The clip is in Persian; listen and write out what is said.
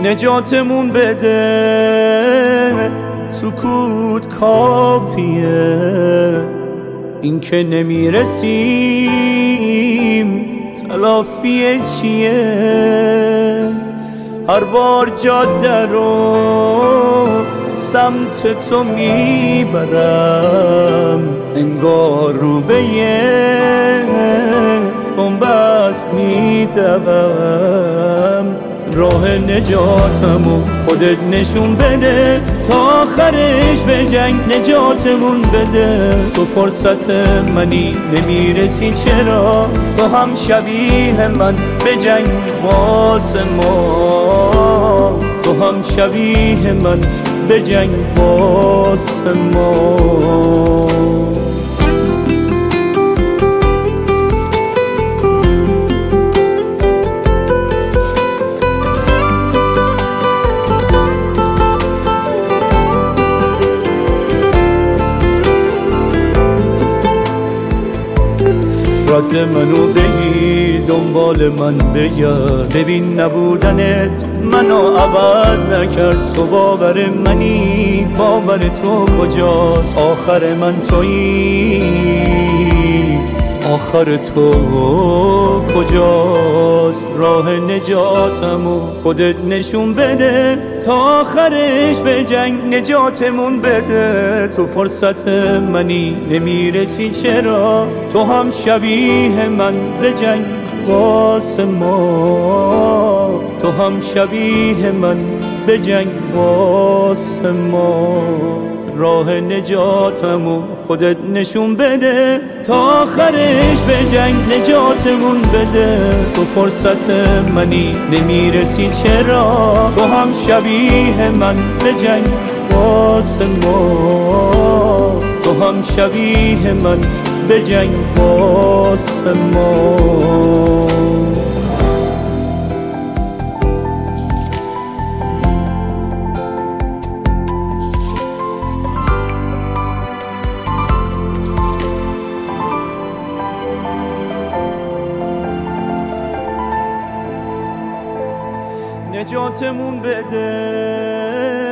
نجاتمون بده، سکوت کافیه، این که نمیرسیم تلافی چیه؟ هر بار جاده رو سمت تو میبرم، انگار رو به یه بنبست میدوم. راه نجاتمو خودت نشون بده، تا آخرش به جنگ نجاتمون بده. تو فرصت منی نمیرسی چرا؟ تو هم شبیه من به جنگ واسه ما، تو هم شبیه من به جنگ واسه ما. رد منو بگیر، دنبال من بگرد، ببین نبودنت منو عوض نکرد. تو باور منی، باور تو کجاست؟ آخر من تویی، آخر تو کجاست؟ راه نجاتمو خودت نشون بده، تا آخرش به جنگ نجاتمون بده. تو فرصت منی نمیرسی چرا؟ تو هم شبیه من به جنگ واسه ما، تو هم شبیه من به جنگ واسه ما. راه نجاتمو خودت نشون بده، تا آخرش به جنگ نجاتمون بده. تو فرصت منی نمیرسی چرا؟ تو هم شبیه من به جنگ واسه ما، تو هم شبیه من به جنگ واسه ما. نجاتمون بده،